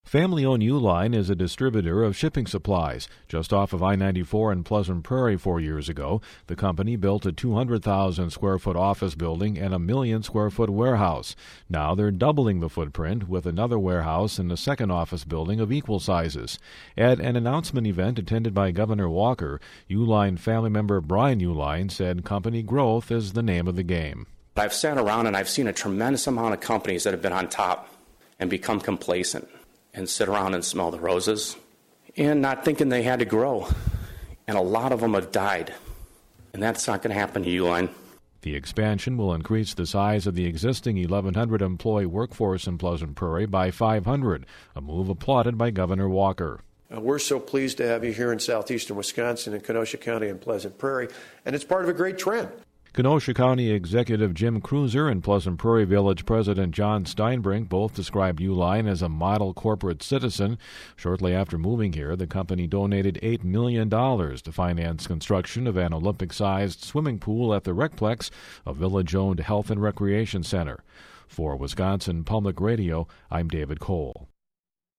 Family-owned Uline is a distributor of shipping supplies. Just off of I-94 in Pleasant Prairie 4 years ago, the company built a 200,000-square-foot office building and a 1,000,000-square-foot warehouse. Now they're doubling the footprint with another warehouse and a second office building of equal sizes. At an announcement event attended by Governor Walker, Uline family member Brian Uline said company growth is the name of the game. I've sat around and I've seen a tremendous amount of companies that have been on top and become complacent and sit around and smell the roses and not thinking they had to grow. And a lot of them have died. And that's not going to happen to Uline. The expansion will increase the size of the existing 1,100-employee workforce in Pleasant Prairie by 500, a move applauded by Governor Walker. We're so pleased to have you here in southeastern Wisconsin in Kenosha County and Pleasant Prairie, and it's part of a great trend. Kenosha County Executive Jim Cruiser and Pleasant Prairie Village President John Steinbrink both described Uline as a model corporate citizen. Shortly after moving here, the company donated $8 million to finance construction of an Olympic-sized swimming pool at the Recplex, a village-owned health and recreation center. For Wisconsin Public Radio, I'm David Cole.